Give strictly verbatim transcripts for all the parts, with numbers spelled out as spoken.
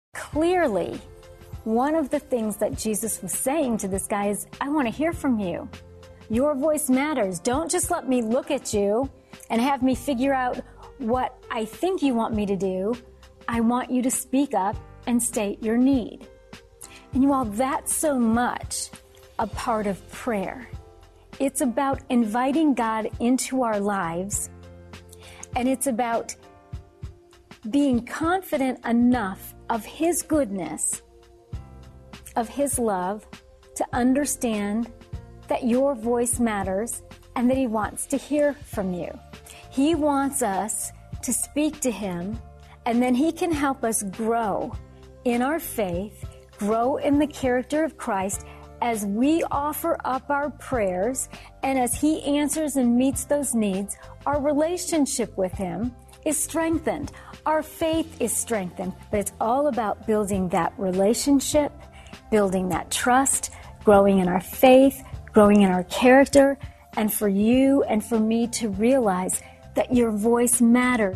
Clearly, one of the things that Jesus was saying to this guy is, I want to hear from you. Your voice matters. Don't just let me look at you and have me figure out what I think you want me to do. I want you to speak up and state your need. And while that's so much a part of prayer, it's about inviting God into our lives, and it's about being confident enough of His goodness, of His love, to understand that your voice matters and that He wants to hear from you. He wants us to speak to Him, and then He can help us grow in our faith, grow in the character of Christ as we offer up our prayers, and as He answers and meets those needs. Our relationship with Him is strengthened. Our faith is strengthened, but it's all about building that relationship, building that trust, growing in our faith, growing in our character, and for you and for me to realize that your voice matters.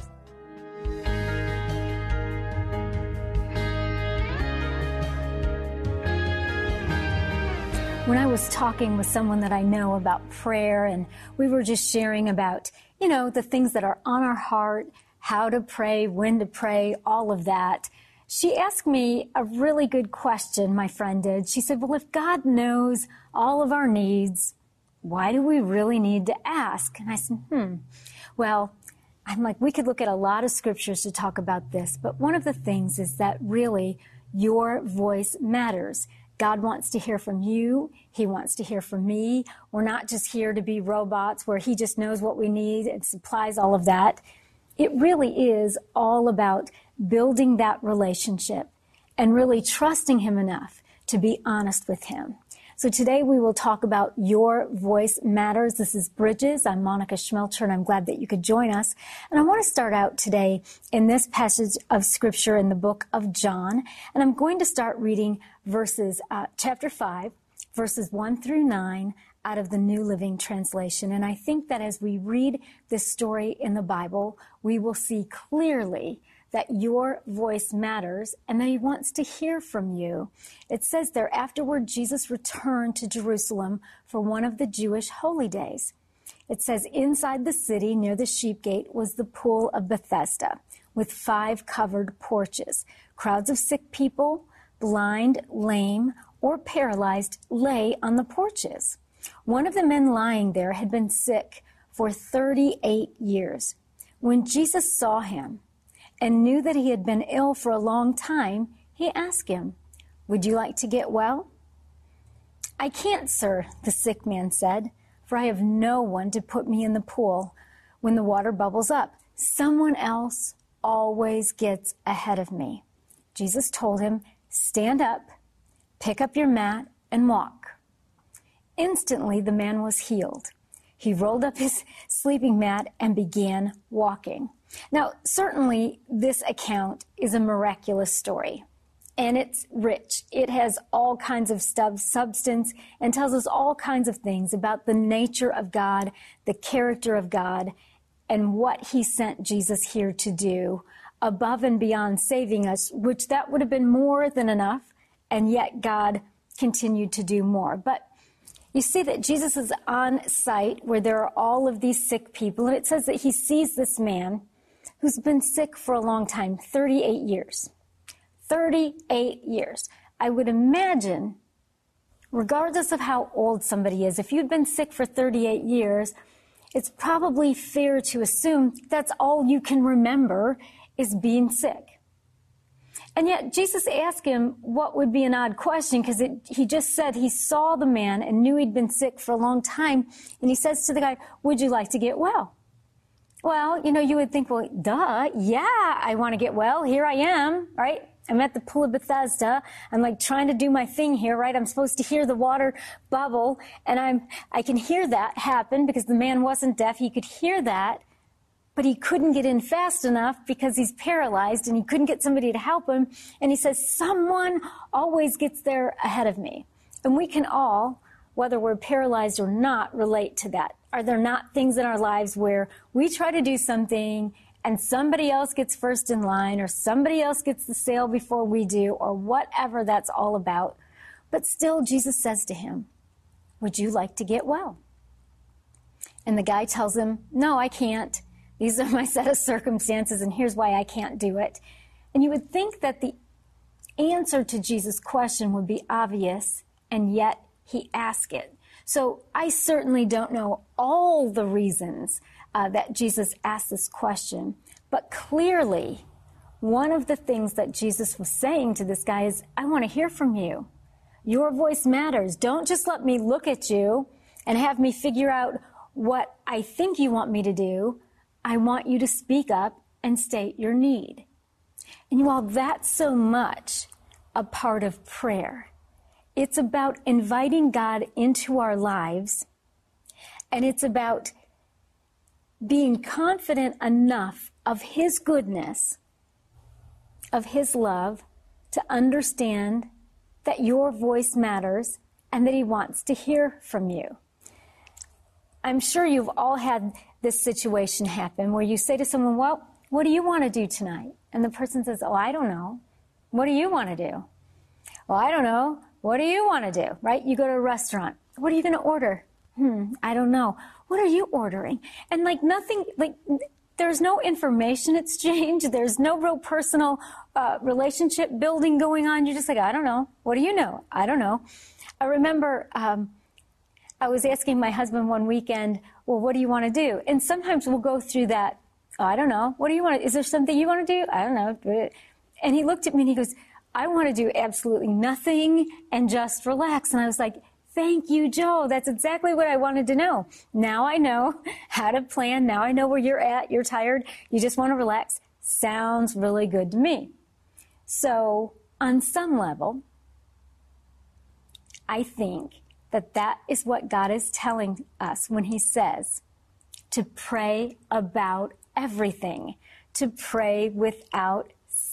When I was talking with someone that I know about prayer, and we were just sharing about, you know, the things that are on our heart, how to pray, when to pray, all of that, she asked me a really good question, my friend did. She said, well, if God knows all of our needs, why do we really need to ask? And I said, hmm, well, I'm like, we could look at a lot of scriptures to talk about this, but one of the things is that really your voice matters. God wants to hear from you. He wants to hear from me. We're not just here to be robots where He just knows what we need and supplies all of that. It really is all about building that relationship and really trusting Him enough to be honest with Him. So today we will talk about Your Voice Matters. This is Bridges. I'm Monica Schmelter, and I'm glad that you could join us. And I want to start out today in this passage of Scripture in the book of John. And I'm going to start reading verses, uh, chapter five, verses one through nine out of the New Living Translation. And I think that as we read this story in the Bible, we will see clearly that your voice matters and that He wants to hear from you. It says there, afterward, Jesus returned to Jerusalem for one of the Jewish holy days. It says, inside the city near the sheep gate was the pool of Bethesda with five covered porches. Crowds of sick people, blind, lame, or paralyzed, lay on the porches. One of the men lying there had been sick for thirty-eight years. When Jesus saw him and knew that he had been ill for a long time, He asked him, would you like to get well? I can't, sir, the sick man said, for I have no one to put me in the pool when the water bubbles up. Someone else always gets ahead of me. Jesus told him, stand up, pick up your mat, and walk. Instantly, the man was healed. He rolled up his sleeping mat and began walking. Now, certainly, this account is a miraculous story, and it's rich. It has all kinds of stuff, substance, and tells us all kinds of things about the nature of God, the character of God, and what He sent Jesus here to do above and beyond saving us, which that would have been more than enough, and yet God continued to do more. But you see that Jesus is on site where there are all of these sick people, and it says that He sees this man who's been sick for a long time, thirty-eight years. thirty-eight years. I would imagine, regardless of how old somebody is, if you've been sick for thirty-eight years, it's probably fair to assume that's all you can remember is being sick. And yet Jesus asked him what would be an odd question, because he just said he saw the man and knew he'd been sick for a long time. And He says to the guy, would you like to get well? Well, you know, you would think, well, duh, yeah, I want to get well. Here I am, right? I'm at the pool of Bethesda. I'm like trying to do my thing here, right? I'm supposed to hear the water bubble, and I'm, I can hear that happen because the man wasn't deaf. He could hear that, but he couldn't get in fast enough because he's paralyzed, and he couldn't get somebody to help him. And he says, someone always gets there ahead of me. And we can all, whether we're paralyzed or not, relate to that. Are there not things in our lives where we try to do something and somebody else gets first in line, or somebody else gets the sale before we do, or whatever that's all about. But still, Jesus says to him, would you like to get well? And the guy tells him, no, I can't. These are my set of circumstances, and here's why I can't do it. And you would think that the answer to Jesus' question would be obvious, and yet he asked it. So I certainly don't know all the reasons uh, that Jesus asked this question, but clearly one of the things that Jesus was saying to this guy is, I want to hear from you. Your voice matters. Don't just let me look at you and have me figure out what I think you want me to do. I want you to speak up and state your need. And while that's so much a part of prayer, it's about inviting God into our lives, and it's about being confident enough of His goodness, of His love, to understand that your voice matters and that He wants to hear from you. I'm sure you've all had this situation happen where you say to someone, well, what do you want to do tonight? And the person says, oh, I don't know. What do you want to do? Well, I don't know. What do you want to do? Right? You go to a restaurant. What are you going to order? Hmm, I don't know. What are you ordering? And like nothing, like there's no information exchange. There's no real personal uh, relationship building going on. You're just like, I don't know. What do you know? I don't know. I remember um, I was asking my husband one weekend, well, what do you want to do? And sometimes we'll go through that. Oh, I don't know. What do you want to, is there something you want to do? I don't know. And he looked at me and he goes, I want to do absolutely nothing and just relax. And I was like, thank you, Joe. That's exactly what I wanted to know. Now I know how to plan. Now I know where you're at. You're tired. You just want to relax. Sounds really good to me. So on some level, I think that that is what God is telling us when He says to pray about everything, to pray without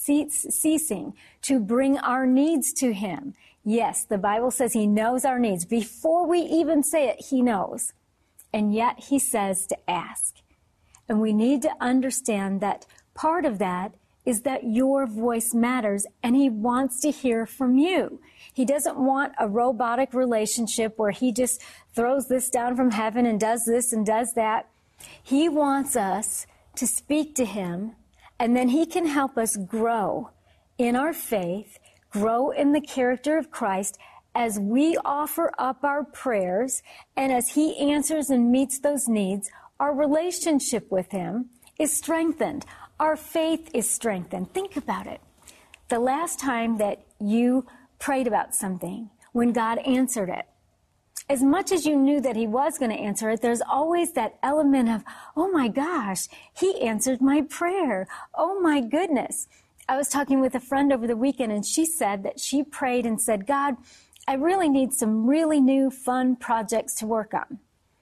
ceasing, to bring our needs to Him. Yes, the Bible says He knows our needs. Before we even say it, He knows. And yet He says to ask. And we need to understand that part of that is that your voice matters, and He wants to hear from you. He doesn't want a robotic relationship where He just throws this down from heaven and does this and does that. He wants us to speak to Him, and then He can help us grow in our faith, grow in the character of Christ as we offer up our prayers, and as He answers and meets those needs. Our relationship with Him is strengthened. Our faith is strengthened. Think about it. The last time that you prayed about something, when God answered it, as much as you knew that He was going to answer it, there's always that element of, oh my gosh, He answered my prayer. Oh my goodness. I was talking with a friend over the weekend, and she said that she prayed and said, God, I really need some really new fun projects to work on.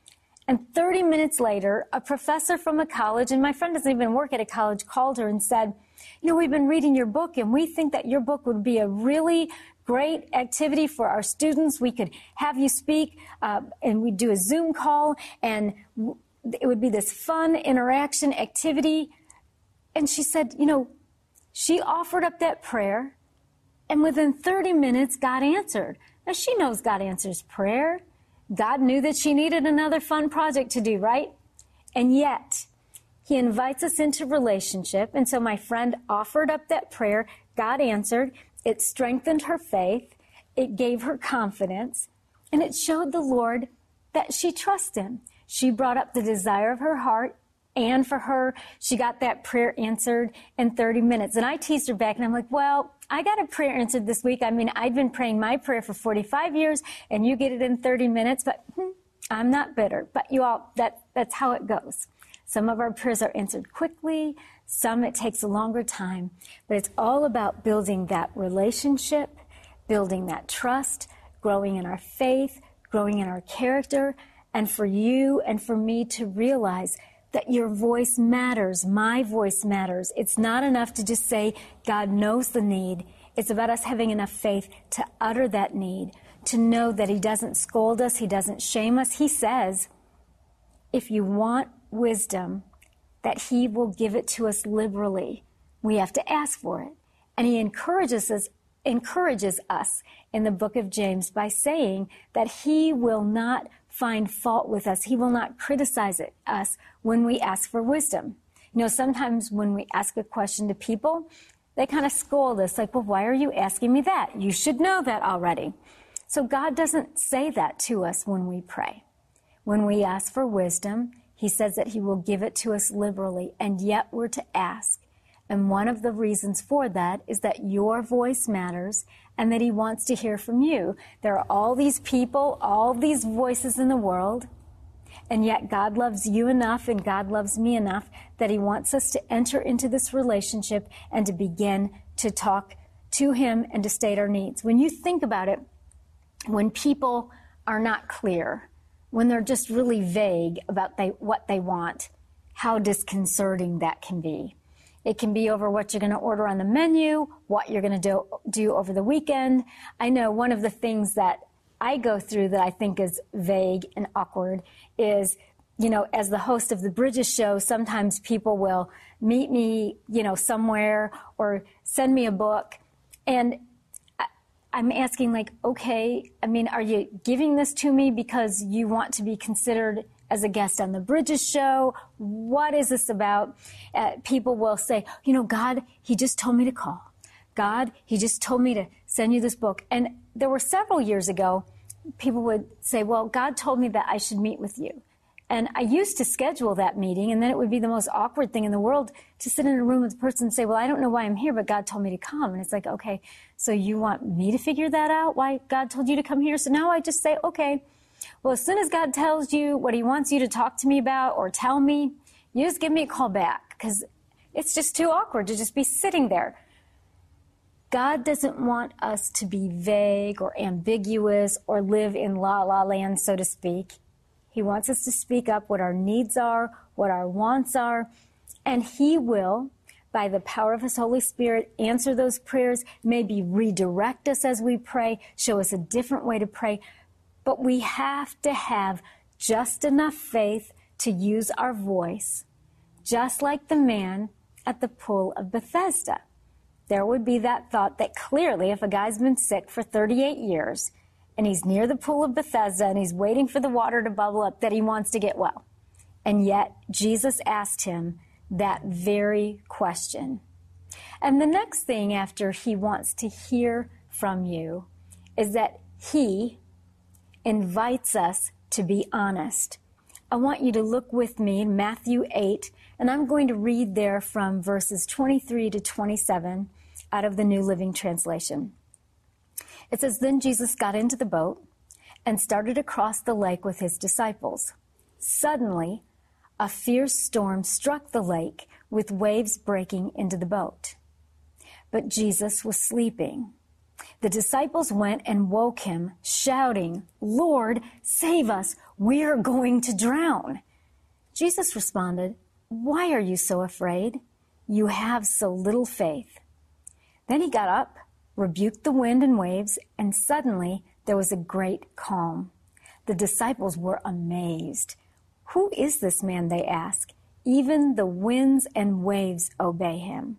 And thirty minutes later, a professor from a college, and my friend doesn't even work at a college, called her and said, you know, we've been reading your book, and we think that your book would be a really great activity for our students. We could have you speak, uh, and we'd do a Zoom call, and w- it would be this fun interaction activity. And she said, you know, she offered up that prayer, and within thirty minutes, God answered. Now, she knows God answers prayer. God knew that she needed another fun project to do, right? And yet, He invites us into relationship. And so my friend offered up that prayer. God answered. It strengthened her faith. It gave her confidence. And it showed the Lord that she trusts Him. She brought up the desire of her heart. And for her, she got that prayer answered in thirty minutes. And I teased her back, and I'm like, well, I got a prayer answered this week. I mean, I've been praying my prayer for forty-five years, and you get it in thirty minutes. But hmm, I'm not bitter. But you all, that, that's how it goes. Some of our prayers are answered quickly. Some it takes a longer time. But it's all about building that relationship, building that trust, growing in our faith, growing in our character, and for you and for me to realize that your voice matters. My voice matters. It's not enough to just say, God knows the need. It's about us having enough faith to utter that need, to know that He doesn't scold us. He doesn't shame us. He says, if you want wisdom, that he will give it to us liberally. We have to ask for it. And he encourages us, encourages us in the book of James by saying that he will not find fault with us. He will not criticize it, us when we ask for wisdom. You know, sometimes when we ask a question to people, they kind of scold us like, well, why are you asking me that? You should know that already. So God doesn't say that to us when we pray. When we ask for wisdom, he says that he will give it to us liberally, and yet we're to ask. And one of the reasons for that is that your voice matters and that he wants to hear from you. There are all these people, all these voices in the world, and yet God loves you enough and God loves me enough that he wants us to enter into this relationship and to begin to talk to him and to state our needs. When you think about it, when people are not clear, when they're just really vague about they, what they want, how disconcerting that can be. It can be over what you're going to order on the menu, what you're going to do, do over the weekend. I know one of the things that I go through that I think is vague and awkward is, you know, as the host of the Bridges show, sometimes people will meet me, you know, somewhere or send me a book. And I, I'm asking like, okay, I mean, are you giving this to me because you want to be considered as a guest on the Bridges show? What is this about? Uh, people will say, you know, God, he just told me to call. God, he just told me to send you this book. And there were several years ago, people would say, well, God told me that I should meet with you. And I used to schedule that meeting, and then it would be the most awkward thing in the world to sit in a room with a person and say, well, I don't know why I'm here, but God told me to come. And it's like, okay, so you want me to figure that out, why God told you to come here? So now I just say, okay, well, as soon as God tells you what he wants you to talk to me about or tell me, you just give me a call back, because it's just too awkward to just be sitting there. God doesn't want us to be vague or ambiguous or live in la-la land, so to speak. He wants us to speak up what our needs are, what our wants are, and he will, by the power of his Holy Spirit, answer those prayers, maybe redirect us as we pray, show us a different way to pray. But we have to have just enough faith to use our voice, just like the man at the pool of Bethesda. There would be that thought that clearly if a guy's been sick for thirty-eight years and he's near the pool of Bethesda and he's waiting for the water to bubble up, that he wants to get well. And yet Jesus asked him that very question. And the next thing after he wants to hear from you is that he invites us to be honest. I want you to look with me in Matthew eight, and I'm going to read there from verses twenty-three to twenty-seven out of the New Living Translation. It says, then Jesus got into the boat and started across the lake with his disciples. Suddenly, a fierce storm struck the lake with waves breaking into the boat. But Jesus was sleeping. The disciples went and woke him, shouting, Lord, save us, we're going to drown. Jesus responded, why are you so afraid? You have so little faith. Then he got up, rebuked the wind and waves, and suddenly there was a great calm. The disciples were amazed. Who is this man, they asked. Even the winds and waves obey him.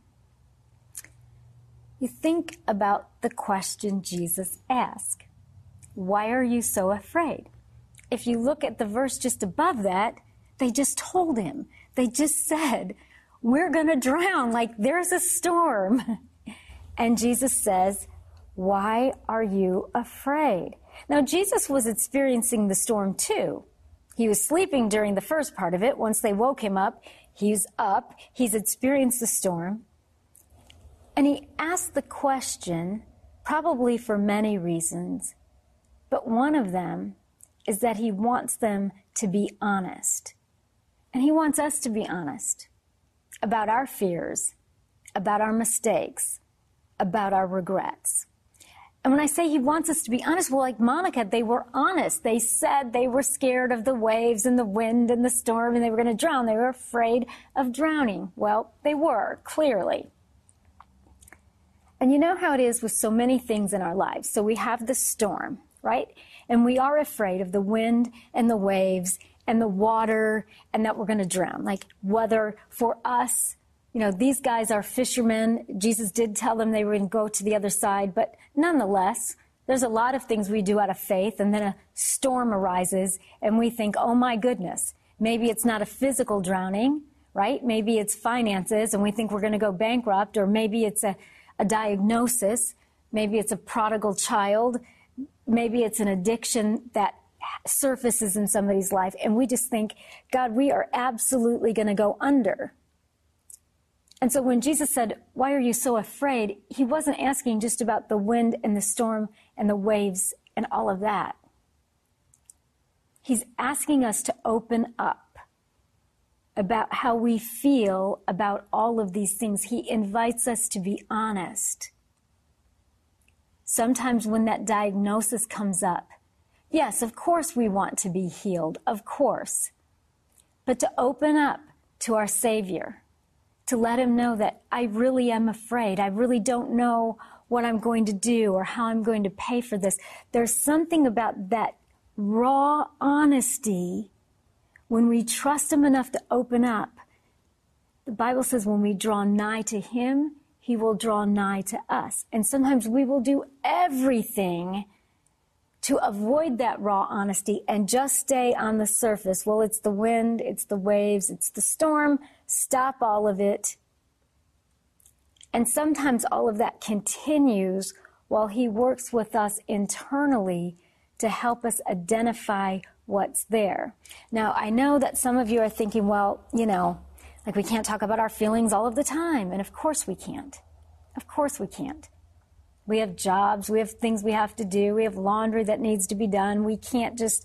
You think about the question Jesus asked. Why are you so afraid? If you look at the verse just above that, they just told him. They just said, we're going to drown, like there's a storm. And Jesus says, why are you afraid? Now, Jesus was experiencing the storm too. He was sleeping during the first part of it. Once they woke him up, he's up. He's experienced the storm. And he asked the question, probably for many reasons, but one of them is that he wants them to be honest. And he wants us to be honest about our fears, about our mistakes, about our regrets. And when I say he wants us to be honest, well, like Monica, they were honest. They said they were scared of the waves and the wind and the storm and they were going to drown. They were afraid of drowning. Well, they were, clearly. And you know how it is with so many things in our lives. So we have the storm, right? And we are afraid of the wind and the waves and the water and that we're going to drown. Like whether for us, you know, these guys are fishermen. Jesus did tell them they were going to go to the other side, but nonetheless, there's a lot of things we do out of faith, and then a storm arises and we think, oh my goodness, maybe it's not a physical drowning, right? Maybe it's finances and we think we're going to go bankrupt, or maybe it's a, a diagnosis. Maybe it's a prodigal child. Maybe it's an addiction that surfaces in somebody's life. And we just think, God, we are absolutely going to go under. And so when Jesus said, why are you so afraid? He wasn't asking just about the wind and the storm and the waves and all of that. He's asking us to open up about how we feel about all of these things. He invites us to be honest. Sometimes when that diagnosis comes up, yes, of course we want to be healed, of course. But to open up to our Savior, to let him know that I really am afraid. I really don't know what I'm going to do or how I'm going to pay for this. There's something about that raw honesty when we trust him enough to open up. The Bible says when we draw nigh to him, he will draw nigh to us. And sometimes we will do everything to avoid that raw honesty and just stay on the surface. Well, it's the wind, it's the waves, it's the storm. Stop all of it. And sometimes all of that continues while he works with us internally to help us identify what's there. Now, I know that some of you are thinking, well, you know, like we can't talk about our feelings all of the time. And of course we can't. Of course we can't. We have jobs, we have things we have to do, we have laundry that needs to be done. We can't just...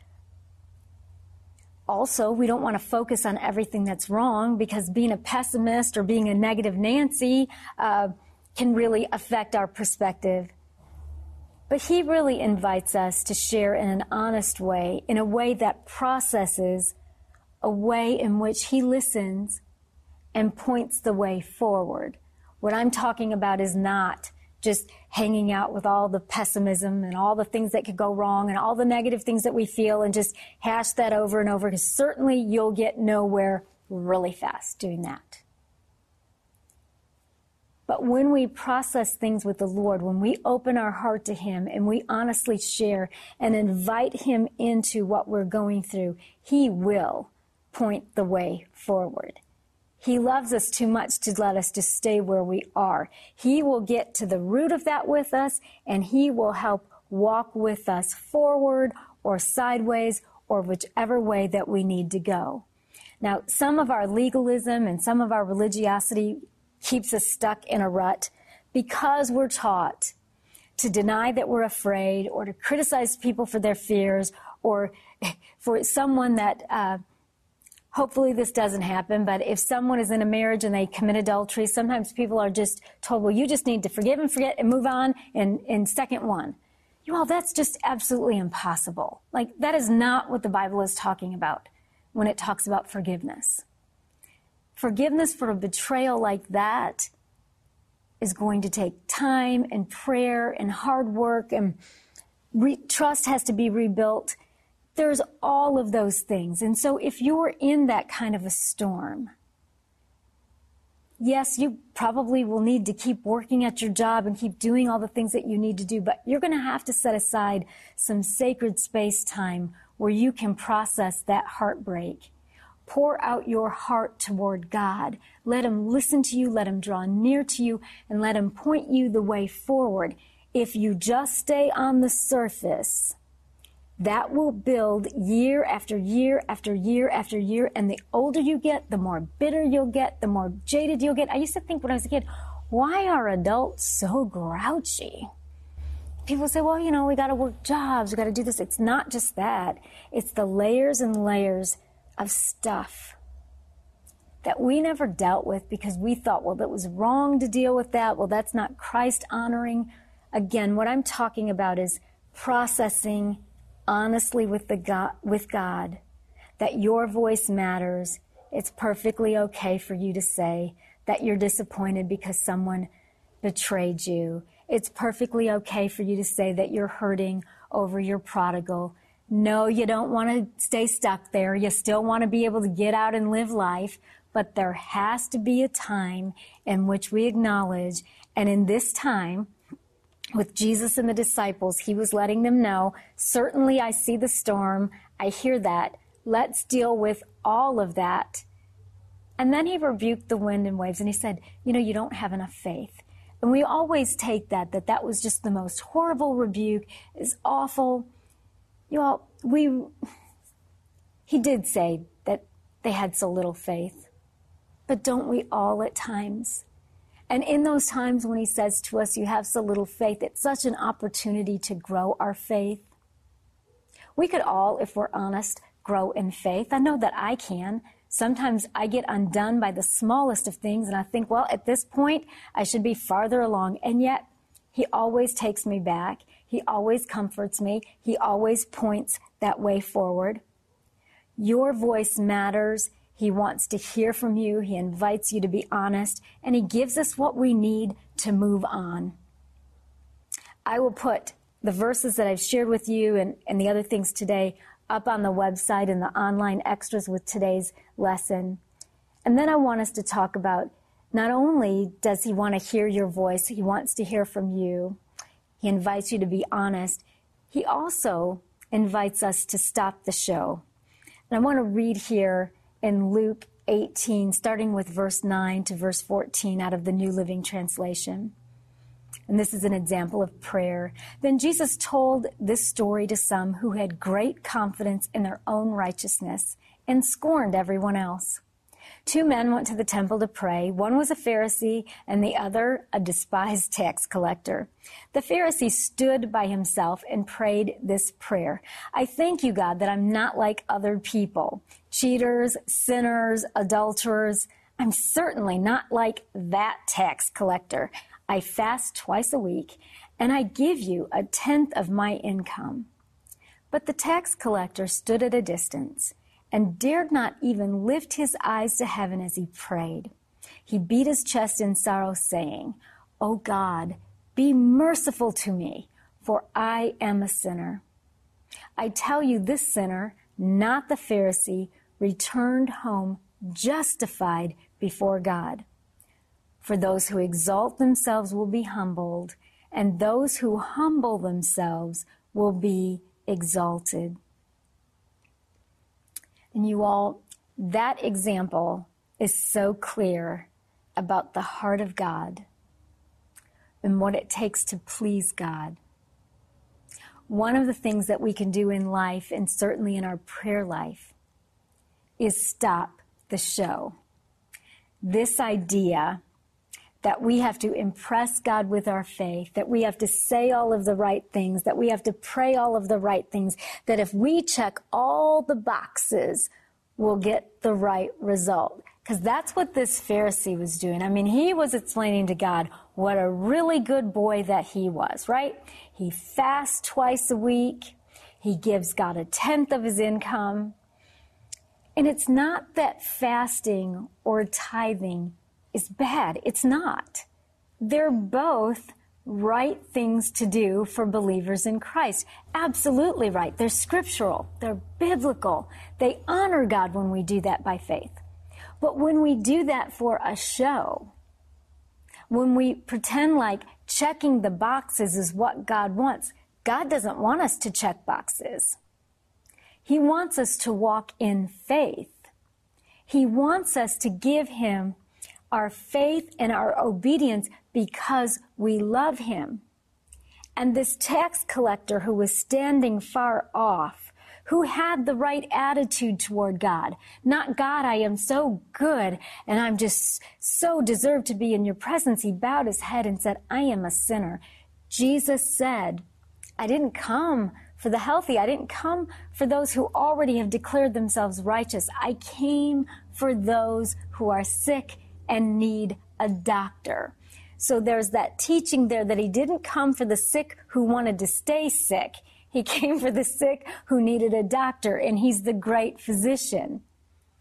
Also, we don't want to focus on everything that's wrong, because being a pessimist or being a negative Nancy uh, can really affect our perspective. But he really invites us to share in an honest way, in a way that processes, a way in which he listens and points the way forward. What I'm talking about is not just hanging out with all the pessimism and all the things that could go wrong and all the negative things that we feel and just hash that over and over, because certainly you'll get nowhere really fast doing that. But when we process things with the Lord, when we open our heart to him and we honestly share and invite him into what we're going through, he will point the way forward. He loves us too much to let us just stay where we are. He will get to the root of that with us, and he will help walk with us forward or sideways or whichever way that we need to go. Now, some of our legalism and some of our religiosity keeps us stuck in a rut because we're taught to deny that we're afraid, or to criticize people for their fears, or for someone that... Uh, Hopefully this doesn't happen, but if someone is in a marriage and they commit adultery, sometimes people are just told, well, you just need to forgive and forget and move on in, in second one. You all, that's just absolutely impossible. Like, that is not what the Bible is talking about when it talks about forgiveness. Forgiveness for a betrayal like that is going to take time and prayer and hard work, and re- trust has to be rebuilt. There's all of those things. And so if you're in that kind of a storm, yes, you probably will need to keep working at your job and keep doing all the things that you need to do, but you're going to have to set aside some sacred space time where you can process that heartbreak. Pour out your heart toward God. Let him listen to you, let him draw near to you, and let him point you the way forward. If you just stay on the surface, that will build year after year after year after year. And the older you get, the more bitter you'll get, the more jaded you'll get. I used to think when I was a kid, why are adults so grouchy? People say, well, you know, we got to work jobs, we got to do this. It's not just that. It's the layers and layers of stuff that we never dealt with because we thought, well, that was wrong to deal with that. Well, that's not Christ honoring. Again, what I'm talking about is processing honestly with the God, with God, that your voice matters. It's perfectly okay for you to say that you're disappointed because someone betrayed you. It's perfectly okay for you to say that you're hurting over your prodigal. No, you don't want to stay stuck there. You still want to be able to get out and live life. But there has to be a time in which we acknowledge, and in this time, with Jesus and the disciples, he was letting them know, certainly I see the storm. I hear that. Let's deal with all of that. And then he rebuked the wind and waves, and he said, you know, you don't have enough faith. And we always take that, that that was just the most horrible rebuke. It's awful. You all, we, he did say that they had so little faith. But don't we all at times? And in those times when he says to us, you have so little faith, it's such an opportunity to grow our faith. We could all, if we're honest, grow in faith. I know that I can. Sometimes I get undone by the smallest of things, and I think, well, at this point, I should be farther along. And yet, he always takes me back. He always comforts me. He always points that way forward. Your voice matters. He wants to hear from you. He invites you to be honest, and he gives us what we need to move on. I will put the verses that I've shared with you and, and the other things today up on the website and the online extras with today's lesson. And then I want us to talk about, not only does he want to hear your voice, he wants to hear from you. He invites you to be honest. He also invites us to stop the show. And I want to read here in Luke eighteen, starting with verse nine to verse fourteen out of the New Living Translation. And this is an example of prayer. Then Jesus told this story to some who had great confidence in their own righteousness and scorned everyone else. Two men went to the temple to pray. One was a Pharisee and the other a despised tax collector. The Pharisee stood by himself and prayed this prayer. I thank you, God, that I'm not like other people, cheaters, sinners, adulterers. I'm certainly not like that tax collector. I fast twice a week, and I give you a tenth of my income. But the tax collector stood at a distance and dared not even lift his eyes to heaven as he prayed. He beat his chest in sorrow, saying, O God, be merciful to me, for I am a sinner. I tell you, this sinner, not the Pharisee, returned home justified before God. For those who exalt themselves will be humbled, and those who humble themselves will be exalted. And you all, that example is so clear about the heart of God and what it takes to please God. One of the things that we can do in life, and certainly in our prayer life, is stop the show. This idea that we have to impress God with our faith, that we have to say all of the right things, that we have to pray all of the right things, that if we check all the boxes, we'll get the right result. Because that's what this Pharisee was doing. I mean, he was explaining to God what a really good boy that he was, right? He fasts twice a week. He gives God a tenth of his income. And it's not that fasting or tithing is bad. It's not. They're both right things to do for believers in Christ. Absolutely right. They're scriptural. They're biblical. They honor God when we do that by faith. But when we do that for a show, when we pretend like checking the boxes is what God wants, God doesn't want us to check boxes. He wants us to walk in faith. He wants us to give him our faith and our obedience because we love him. And this tax collector who was standing far off, who had the right attitude toward God, not God, I am so good and I'm just so deserved to be in your presence. He bowed his head and said, I am a sinner. Jesus said, I didn't come for the healthy. I didn't come for those who already have declared themselves righteous. I came for those who are sick and need a doctor. So there's that teaching there that he didn't come for the sick who wanted to stay sick. He came for the sick who needed a doctor, and he's the great physician.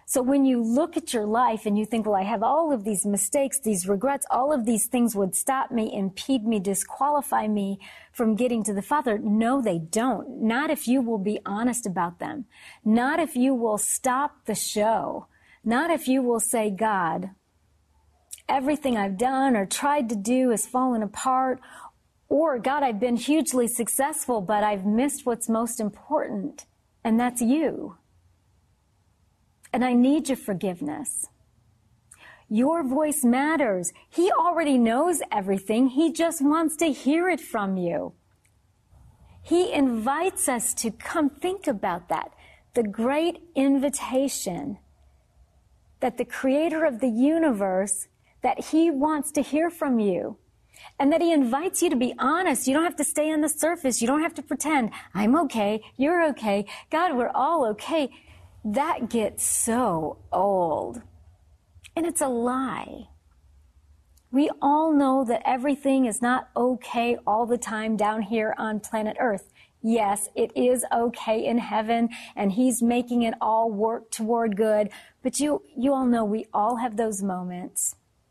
So when you look at your life and you think, well, I have all of these mistakes, these regrets, all of these things would stop me, impede me, disqualify me from getting to the Father. No, they don't. Not if you will be honest about them. Not if you will stop the show. Not if you will say, God, everything I've done or tried to do has fallen apart. Or, God, I've been hugely successful, but I've missed what's most important, and that's you. And I need your forgiveness. Your voice matters. He already knows everything. He just wants to hear it from you. He invites us to come think about that. The great invitation that the Creator of the universe, that He wants to hear from you. And that He invites you to be honest. You don't have to stay on the surface. You don't have to pretend, I'm okay, you're okay, God, we're all okay. That gets so old. And it's a lie. We all know that everything is not okay all the time down here on planet Earth. Yes, it is okay in heaven, and He's making it all work toward good. But you, you all know we all have those moments.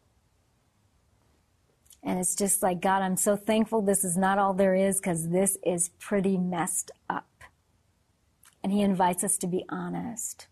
And it's just like, God, I'm so thankful this is not all there is, because this is pretty messed up. And He invites us to be honest.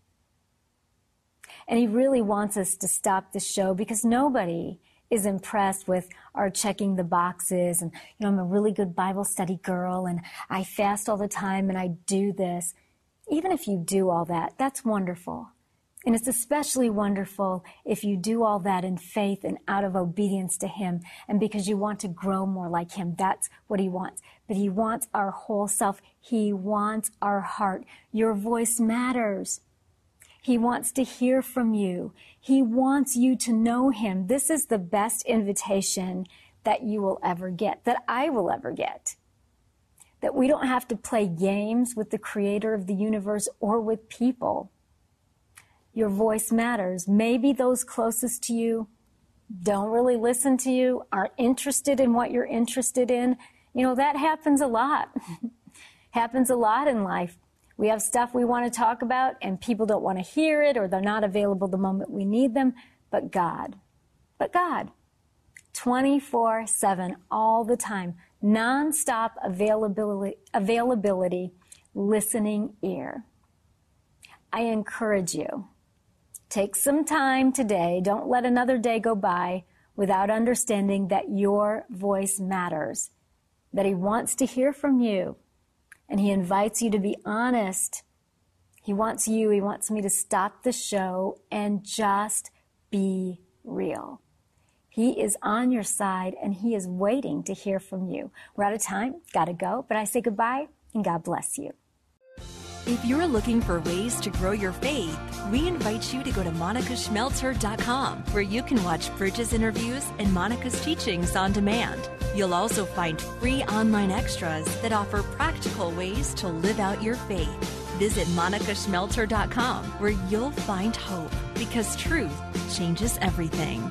And He really wants us to stop the show, because nobody is impressed with our checking the boxes. And, you know, I'm a really good Bible study girl, and I fast all the time, and I do this. Even if you do all that, that's wonderful. And it's especially wonderful if you do all that in faith and out of obedience to Him, and because you want to grow more like Him. That's what He wants. But He wants our whole self. He wants our heart. Your voice matters. He wants to hear from you. He wants you to know Him. This is the best invitation that you will ever get, that I will ever get. That we don't have to play games with the Creator of the universe or with people. Your voice matters. Maybe those closest to you don't really listen to you, aren't interested in what you're interested in. You know, that happens a lot. Happens a lot in life. We have stuff we want to talk about, and people don't want to hear it, or they're not available the moment we need them. But God, but God, twenty-four seven, all the time, nonstop availability, availability, listening ear. I encourage you, take some time today. Don't let another day go by without understanding that your voice matters, that He wants to hear from you. And He invites you to be honest. He wants you, He wants me to stop the show and just be real. He is on your side, and He is waiting to hear from you. We're out of time, gotta go, but I say goodbye, and God bless you. If you're looking for ways to grow your faith, we invite you to go to monica schmelzer dot com, where you can watch Bridges interviews and Monica's teachings on demand. You'll also find free online extras that offer practical ways to live out your faith. Visit monica schmelzer dot com, where you'll find hope, because truth changes everything.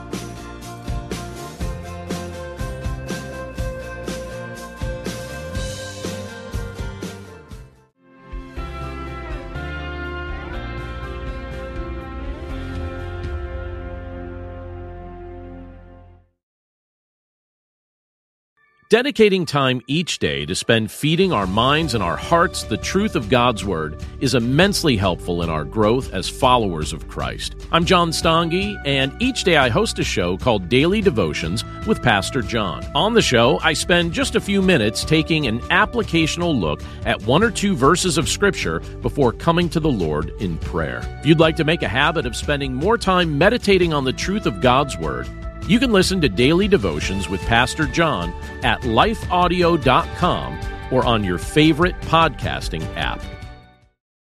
Dedicating time each day to spend feeding our minds and our hearts the truth of God's Word is immensely helpful in our growth as followers of Christ. I'm John Stange, and each day I host a show called Daily Devotions with Pastor John. On the show, I spend just a few minutes taking an applicational look at one or two verses of Scripture before coming to the Lord in prayer. If you'd like to make a habit of spending more time meditating on the truth of God's Word, you can listen to Daily Devotions with Pastor John at life audio dot com or on your favorite podcasting app.